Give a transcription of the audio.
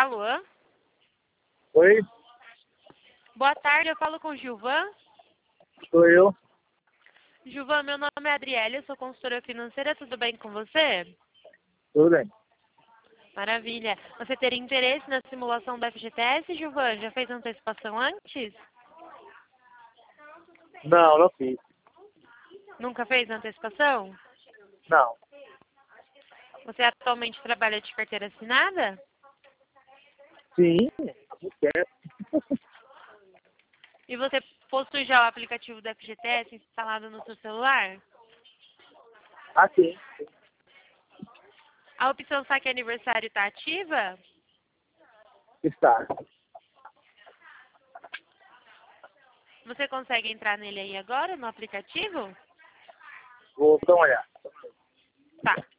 Alô? Oi, Boa tarde, eu falo com o Gilvan. sou eu. Gilvan, meu nome é Adriele, eu sou consultora financeira, tudo bem com você? Tudo bem? Maravilha. Você teria interesse na simulação do FGTS, Gilvan? Já fez antecipação antes? Não, não fiz. Nunca fez antecipação? Não. Você atualmente trabalha de carteira assinada? Sim, não quero. E você possui já o aplicativo do FGTS instalado no seu celular? Ah, sim. A opção saque aniversário está ativa? Está. Você consegue entrar nele aí agora, no aplicativo? Vou dar uma olhada. Tá.